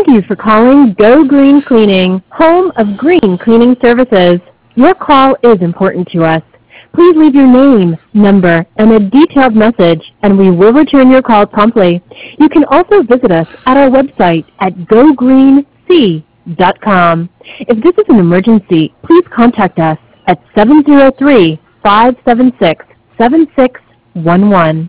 you for calling Go Green Cleaning, home of green cleaning services. Your call is important to us. Please leave your name, number, and a detailed message, and we will return your call promptly. You can also visit us at our website at gogreenc.com. If this is an emergency, please contact us at 703-576-7611.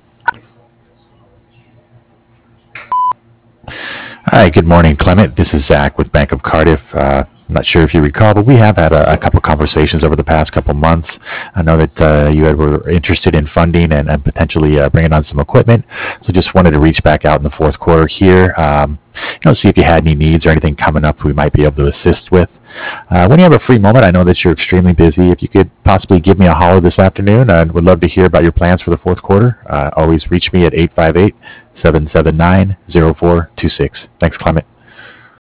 Hi, good morning, Clement. This is Zach with Bank of Cardiff. I'm not sure if you recall, but we have had a couple conversations over the past couple months. I know that you were interested in funding and potentially bringing on some equipment. So just wanted to reach back out in the fourth quarter here, see if you had any needs or anything coming up we might be able to assist with. When you have a free moment, I know that you're extremely busy. If you could possibly give me a holler this afternoon, I would love to hear about your plans for the fourth quarter. Always reach me at 858-779-0426. Thanks, Clement.